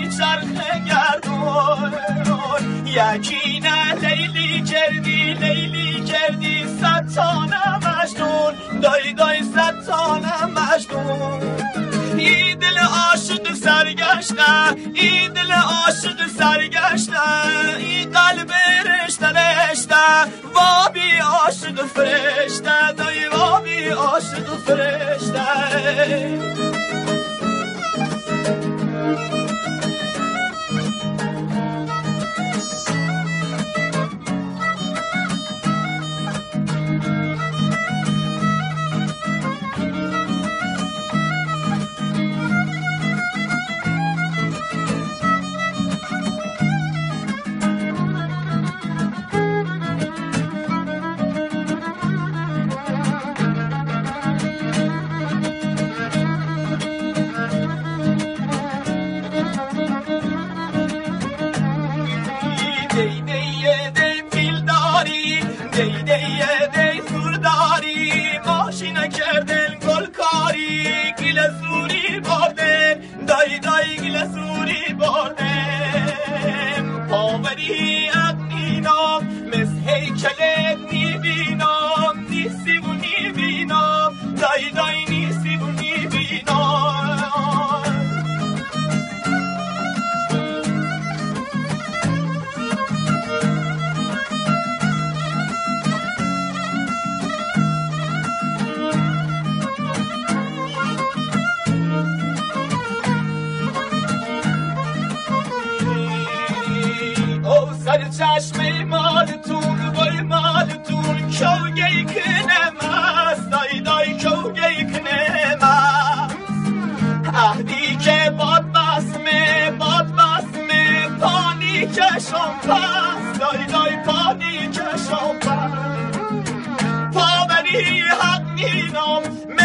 میچرخه گردون یکی نه لیلی کردی ستانه مجنون دای ستانه مجنون ای دل عاشق سرگشته ای دل عاشق سرگشته ای قلب رشته وابی عاشق فرشته دای وابی عاشق فرشته دی سورداری ماشینا کردن گلکاری گل سوری بردن دای گل سوری بردن پاوری اقنینام مثل هیکلت میبینم نیستی و نیبینم دای نیستی و نیبینم سر چشم مالتون وای مالتون کوگی کنم است دای کوگی کنم است عهدی که باد بسمه پانی کشم پس دای پانی کشم پس پاوری حق نینام